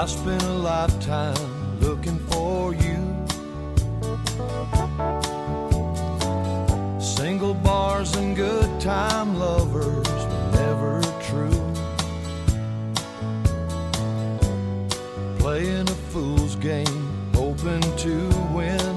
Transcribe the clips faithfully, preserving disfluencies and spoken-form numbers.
spent a lifetime looking for you. Single bars and good time lovers were never true. Playing a fool's game, hoping to win,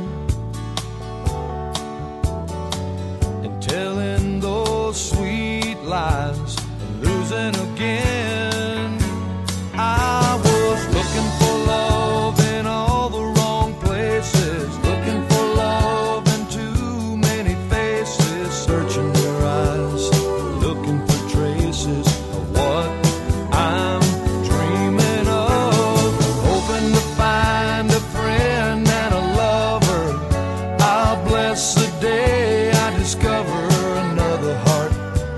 and telling those sweet lies and losing again. I was looking for love in all the wrong places, looking for love in too many faces, searching their eyes, looking for traces of what I'm dreaming of, hoping to find a friend and a lover. I'll bless the day I discover another heart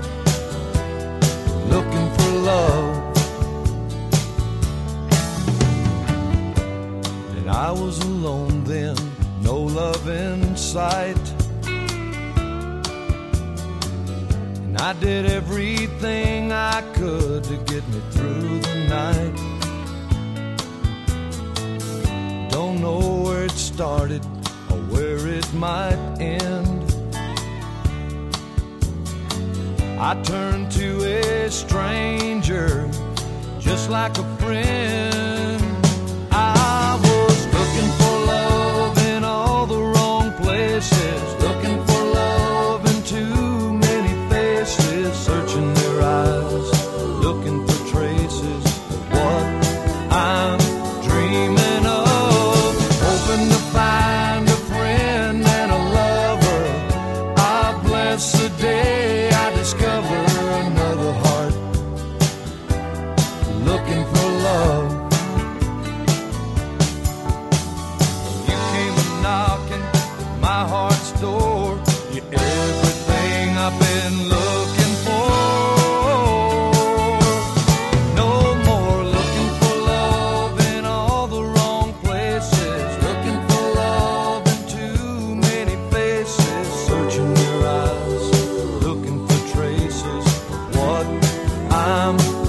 looking for love. And I was alone then, no love in sight, and I did everything I could to get me through the night. Don't know where it started or where it might end. I turned to a stranger just like a friend. I was looking for love in all the wrong places, looking for love in too many faces, searching their eyes, looking for traces of what I'm dreaming of, hoping to find a friend and a lover. I bless the day I discover another heart looking for love. You came a knocking at my heart's door. You're everything I've been looking for. No more looking for love in all the wrong places, looking for love in too many faces, searching your eyes, looking for traces of what I'm